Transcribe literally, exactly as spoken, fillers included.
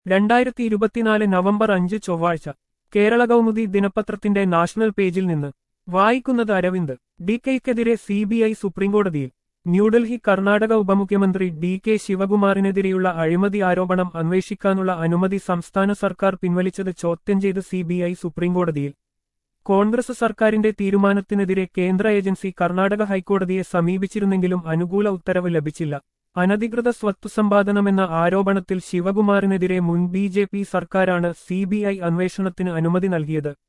രണ്ടായിരത്തി ഇരുപത്തിനാല് നവംബർ അഞ്ച് ചൊവ്വാഴ്ച കേരള കൗമുദി ദിനപത്രത്തിന്റെ നാഷണൽ പേജിൽ നിന്ന് വായിക്കുന്നത് അരവിന്ദ് ഡി കെയ്ക്കെതിരെ സി ബി ഐ സുപ്രീംകോടതിയിൽ ന്യൂഡൽഹി കർണാടക ഉപമുഖ്യമന്ത്രി ഡി കെ ശിവകുമാറിനെതിരെയുള്ള അഴിമതി ആരോപണം അന്വേഷിക്കാനുള്ള അനുമതി സംസ്ഥാന സർക്കാർ പിൻവലിച്ചത് ചോദ്യം ചെയ്ത് സി ബി ഐ സുപ്രീംകോടതിയിൽ കോൺഗ്രസ് സർക്കാരിന്റെ തീരുമാനത്തിനെതിരെ കേന്ദ്ര ഏജൻസി കർണാടക ഹൈക്കോടതിയെ സമീപിച്ചിരുന്നെങ്കിലും അനുകൂല ഉത്തരവ് ലഭിച്ചില്ല. അനധികൃത സ്വത്തുസമ്പാദനമെന്ന ആരോപണത്തിൽ ശിവകുമാറിനെതിരെ മുൻ ബി ജെ പി സർക്കാരാണ് സി ബി ഐ അന്വേഷണത്തിന് അനുമതി നൽകിയത്.